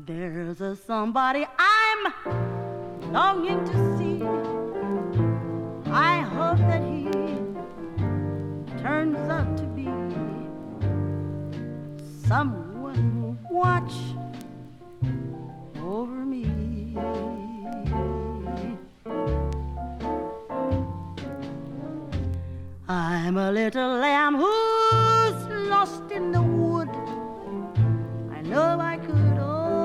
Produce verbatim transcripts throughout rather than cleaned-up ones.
There's a somebody I'm longing to see. I hope that he turns out to be someone who'll watch over me. I'm a little lamb who's lost in the wood. I know I could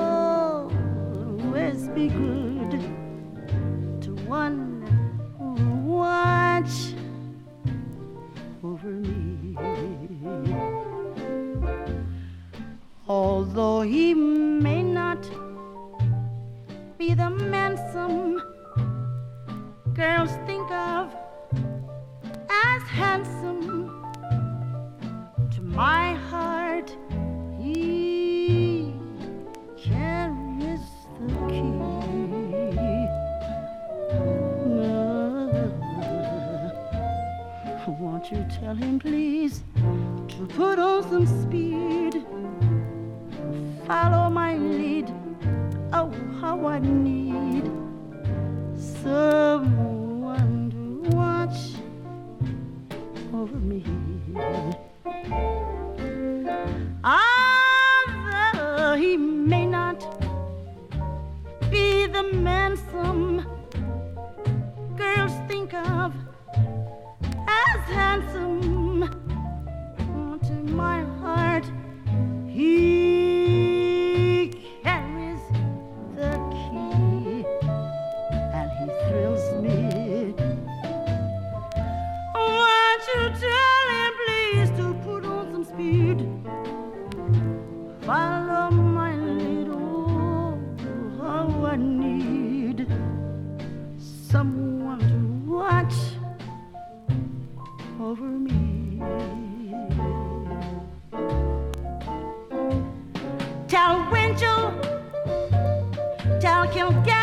always be good to one who'll watch over me. Although he may not be the man some girls think of as handsome, to my heart he carries the key. Uh, won't you tell him please to put on some speed, follow my lead. Oh, how I need someone to watch over me. Although he may not be the man some girls think of as handsome, to my heart he carries the key, and he thrills me. Won't you tell him please to put on some speed, follow my lead. Oh, how I need someone to watch over me. Tell Winchell, tell Kilgallen,